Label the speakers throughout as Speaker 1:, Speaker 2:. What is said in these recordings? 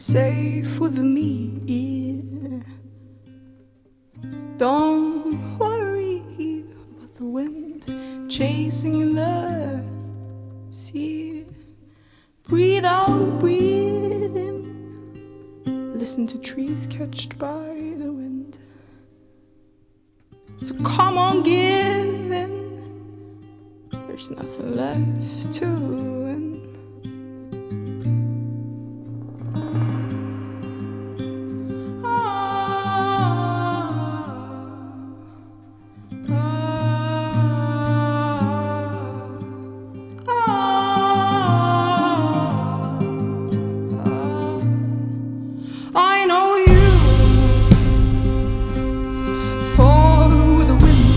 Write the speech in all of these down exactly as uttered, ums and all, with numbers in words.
Speaker 1: safe with me. Don't worry about the wind chasing the sea. Breathe out, breathe in. Listen to trees catched by the wind. So come on, give in. There's nothing left to win. I know you fall with the wind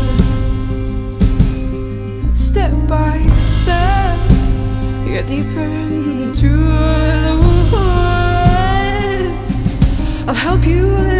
Speaker 1: too. Step by step, you get deeper into the woods. I'll help you